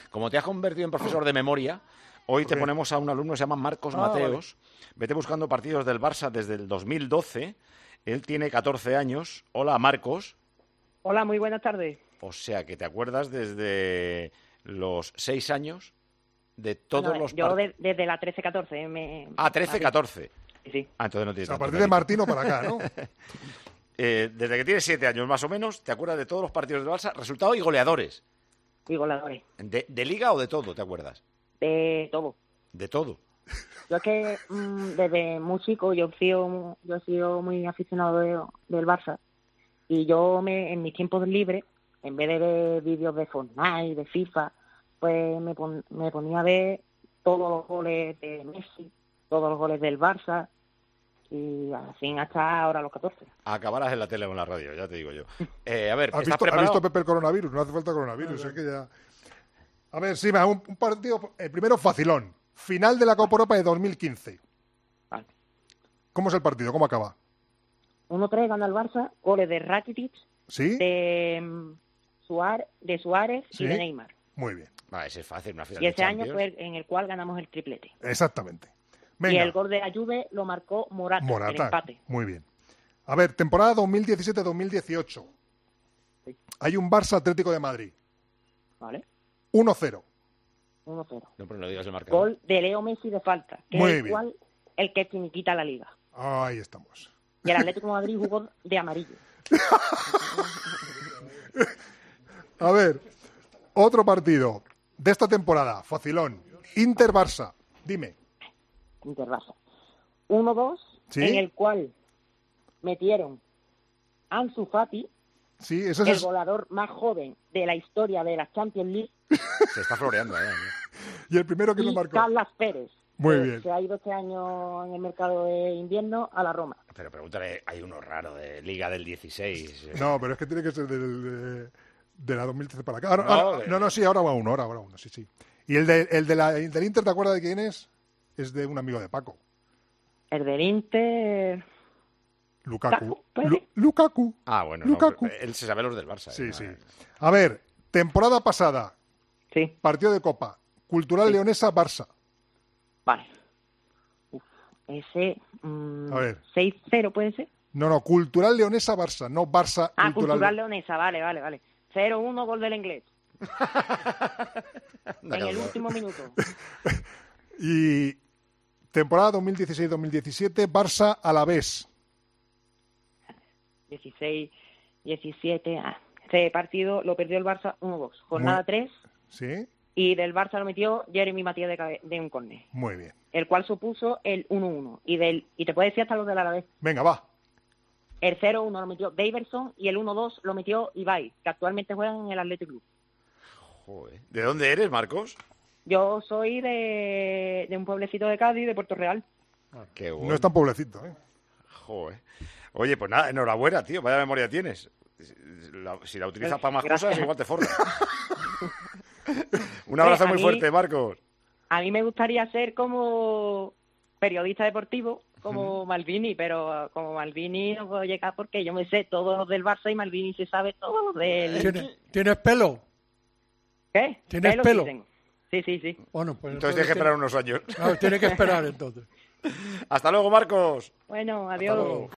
Como te has convertido en profesor de memoria, hoy te ponemos a un alumno que se llama Marcos Mateos. Vale. Vete buscando partidos del Barça desde el 2012. Él tiene 14 años. Hola, Marcos. Hola, muy buenas tardes. O sea, que te acuerdas desde los 6 años de todos los partidos. Yo desde la 13-14. 13-14. Sí. Entonces no tienes a partir de Martino para acá, ¿no? Desde que tienes 7 años más o menos, ¿te acuerdas de todos los partidos del Barça? Resultados y goleadores. Y goleadores. ¿De Liga o de todo, te acuerdas? De todo. ¿De todo? Yo es que desde muy chico yo he sido muy aficionado del Barça. Y yo en mis tiempos libres, en vez de ver vídeos de Fortnite, de FIFA, pues me ponía a ver todos los goles de Messi, todos los goles del Barça, y así hasta ahora los 14. Acabarás en la tele o en la radio, ya te digo yo. A ver, ¿Has visto Pepe el coronavirus? No hace falta coronavirus, es que ya... A ver, sí, un partido, primero facilón. Final de la Copa Europa de 2015. Vale. ¿Cómo es el partido? ¿Cómo acaba? 1-3 gana el Barça, goles de Rakitic, ¿sí? de Suárez ¿sí? y de Neymar. Muy bien. Ese es fácil, una final y ese de año fue en el cual ganamos el triplete. Exactamente. Venga. Y el gol de la Juve lo marcó Morata, el empate. Muy bien. A ver, temporada 2017-2018. Sí. Hay un Barça Atlético de Madrid. Vale. 1-0. 1-0. No, pero no digas el marcador. Gol de Leo Messi de falta, que Muy es bien. el que finiquita la liga. Ahí estamos. Y el Atlético de Madrid jugó de amarillo. A ver, otro partido de esta temporada, facilón. Inter-Barça. Dime. Inter-Barça. 1-2, ¿sí? En el cual metieron Ansu Fati, sí, eso el goleador más joven de la historia de la Champions League. Se está floreando. Y el primero que lo marcó. Carlas Pérez. Muy bien. Se ha ido este año en el mercado de invierno a la Roma. Pero pregúntale, hay uno raro de Liga del 16. No, pero es que tiene que ser de la 2013 para acá. Sí, ahora va uno, sí. ¿Y el del Inter, te acuerdas de quién es? Es de un amigo de Paco. El del Inter... Lukaku. Lukaku. Ah, bueno, Lukaku. No, él se sabe los del Barça. Sí, sí. A ver, temporada pasada. Sí. Partido de Copa. Cultural Leonesa, Barça. Vale. Ese... a ver. 6-0, ¿puede ser? No, Cultural Leonesa, Barça, no Barça. Cultural Leonesa, vale. 0-1, gol del Inglés. En el último minuto. Y temporada 2016-2017, Barça Alavés. 16, 17... Ese partido lo perdió el Barça 1-2. Jornada 3. Sí. Y del Barça lo metió Jeremy Matías de un córner. Muy bien. El cual supuso el 1-1. Y te puedo decir hasta los del Alavés. Venga, va. El 0-1 lo metió Daverson y el 1-2 lo metió Ibai, que actualmente juega en el Athletic Club. Joder. ¿De dónde eres, Marcos? Yo soy de un pueblecito de Cádiz, de Puerto Real. Qué bueno. No es tan pobrecito, ¿eh? Joder. Oye, pues nada, enhorabuena, tío. Vaya memoria tienes. Si la utilizas para más cosas, igual te forras. Un abrazo muy fuerte, Marcos. A mí me gustaría ser como periodista deportivo, como Maldini, pero como Maldini no puedo llegar porque yo me sé todos los del Barça y Maldini se sabe todos los del... ¿Tienes pelo? ¿Qué? ¿Tienes pelo? Sí. Bueno, pues entonces tienes que esperar unos años. No, tienes que esperar entonces. Hasta luego, Marcos. Bueno, adiós.